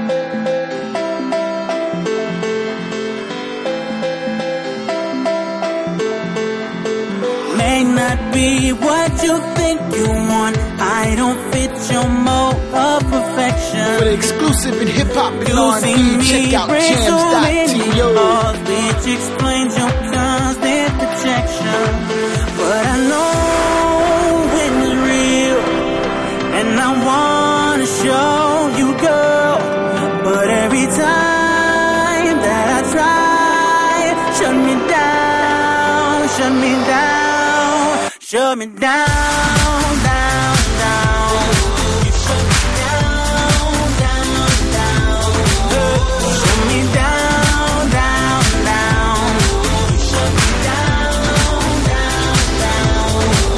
May not be what you think you want. I don't fit your mold of perfection. For the exclusive in hip-hop and R&B, check out jams.to. jams.to. Which explains your constant protection. But I know when it's real, and I wanna show you, girl. But every time that I try, shut me down, shut me down, shut me down, down, down. You shut me down, down, down. Shut me down, down, down. You shut me down, down, down.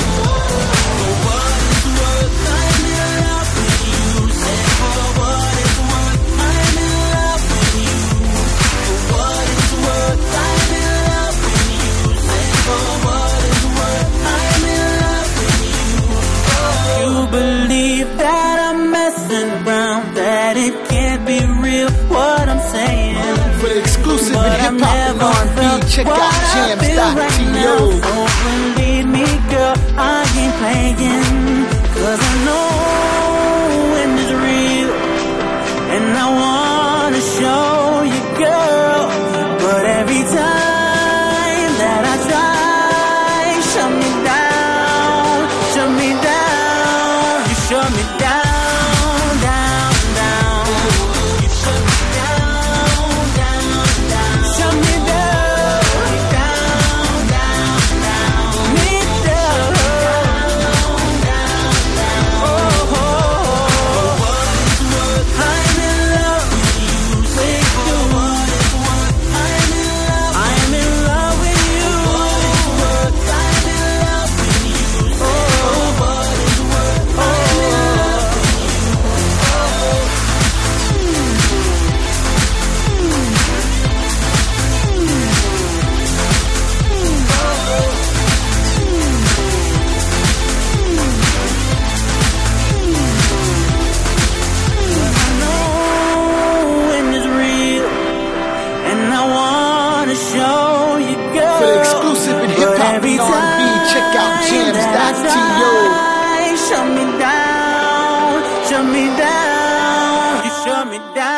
For what it's worth, I'm in love with you. Say for what it's worth, I'm in love with you. For what it's worth, I'm in love with you. Say for what it's worth, I'm in love with you. You believe that I'm messing around, that it can't be real what I'm saying. For the exclusive But in I've hip-hop and never R&B, felt check what out I feel right now. jams.to. So believe me, girl, I ain't playing. 'Cause I know when it's real, and I wanna show you, girl. But every time that I try, shut me down, shut me down. You shut me down, down, down. You shut me down, down, down. Shut me down, down, down, down. Me down, down, down. Oh, oh, oh. What it's worth, I'm in love with you. Say for what it's worth, I'm in love. I'm in love with you. What it's worth, I'm in love with you. Say for what it's worth, I'm in love with you. I know when it's real, and I wanna show you, girl. For the exclusive in hip-hop But every and R&B, check out time that I jams.to. try, shut me down, shut me down. You shut me down.